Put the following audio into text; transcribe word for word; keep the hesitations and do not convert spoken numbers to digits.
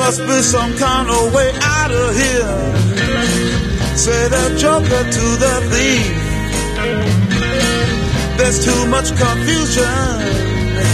must be some kind of way out of here. Say the joker to the thief. There's too much confusion.